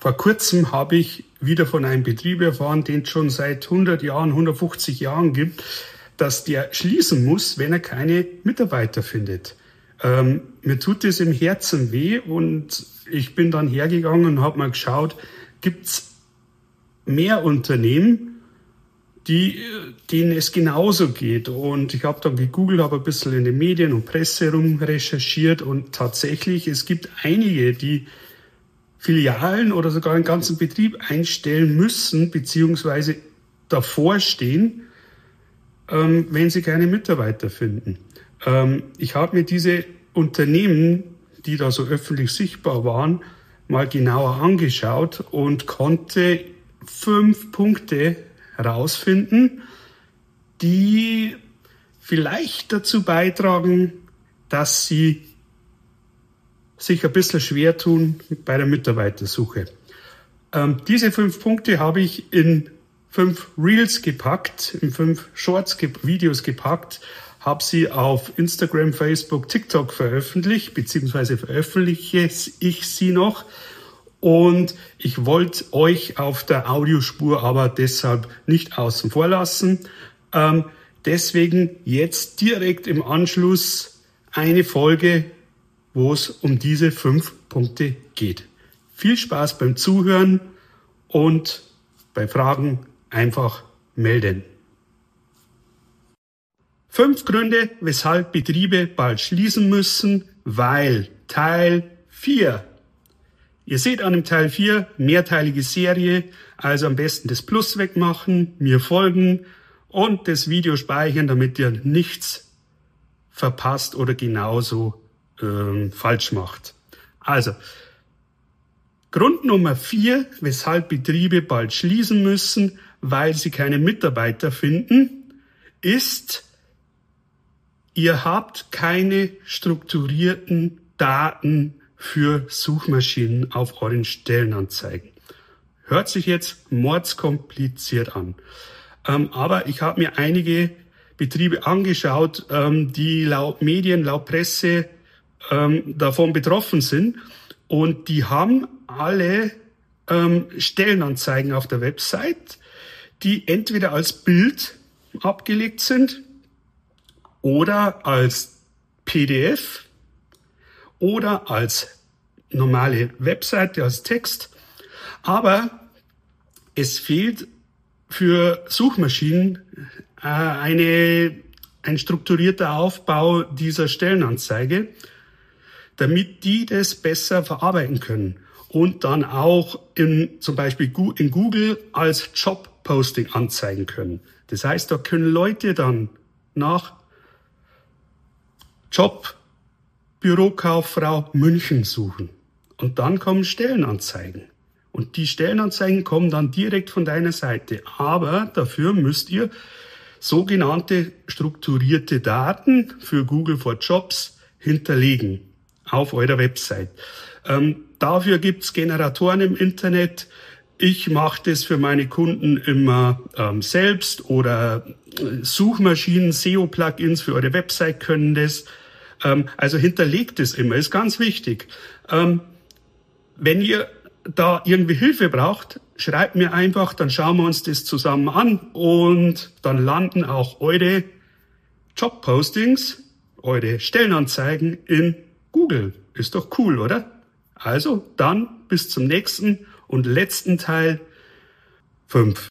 Vor kurzem habe ich wieder von einem Betrieb erfahren, den es schon seit 100 Jahren, 150 Jahren gibt, dass der schließen muss, wenn er keine Mitarbeiter findet. Mir tut es im Herzen weh und ich bin dann hergegangen und habe mal geschaut, gibt es mehr Unternehmen, denen es genauso geht. Und ich habe dann gegoogelt, habe ein bisschen in den Medien und Presse rum recherchiert und tatsächlich, es gibt einige, die Filialen oder sogar einen ganzen Betrieb einstellen müssen, beziehungsweise davor stehen, wenn sie keine Mitarbeiter finden. Ich habe mir diese Unternehmen, die da so öffentlich sichtbar waren, mal genauer angeschaut und konnte 5 Punkte herausfinden, die vielleicht dazu beitragen, dass sie sich ein bisschen schwer tun bei der Mitarbeitersuche. Diese 5 Punkte habe ich in 5 Reels gepackt, in 5 Shorts-Videos gepackt, habe sie auf Instagram, Facebook, TikTok veröffentlicht, beziehungsweise veröffentliche ich sie noch. Und ich wollte euch auf der Audiospur aber deshalb nicht außen vor lassen. Deswegen jetzt direkt im Anschluss eine Folge, wo es um diese 5 Punkte geht. Viel Spaß beim Zuhören und bei Fragen einfach melden. 5 Gründe, weshalb Betriebe bald schließen müssen, weil Teil 4. Ihr seht an dem Teil 4, mehrteilige Serie, also am besten das Plus wegmachen, mir folgen und das Video speichern, damit ihr nichts verpasst oder genauso falsch macht. Also, Grund Nummer 4, weshalb Betriebe bald schließen müssen, weil sie keine Mitarbeiter finden, ist, ihr habt keine strukturierten Daten für Suchmaschinen auf euren Stellenanzeigen. Hört sich jetzt mordskompliziert an. Aber ich habe mir einige Betriebe angeschaut, die laut Medien, laut Presse davon betroffen sind. Und die haben alle Stellenanzeigen auf der Website, die entweder als Bild abgelegt sind oder als PDF oder als normale Webseite, als Text. Aber es fehlt für Suchmaschinen ein strukturierter Aufbau dieser Stellenanzeige, damit die das besser verarbeiten können und dann auch zum Beispiel in Google als Jobposting anzeigen können. Das heißt, da können Leute dann nach Job Bürokauffrau München suchen und dann kommen Stellenanzeigen. Und die Stellenanzeigen kommen dann direkt von deiner Seite. Aber dafür müsst ihr sogenannte strukturierte Daten für Google for Jobs hinterlegen auf eurer Website. Dafür gibt's Generatoren im Internet. Ich mache das für meine Kunden immer selbst oder Suchmaschinen, SEO-Plugins für eure Website können das. Also hinterlegt es immer, ist ganz wichtig. Wenn ihr da irgendwie Hilfe braucht, schreibt mir einfach, dann schauen wir uns das zusammen an und dann landen auch eure Jobpostings, eure Stellenanzeigen in Google. Ist doch cool, oder? Also dann bis zum nächsten und letzten Teil 5.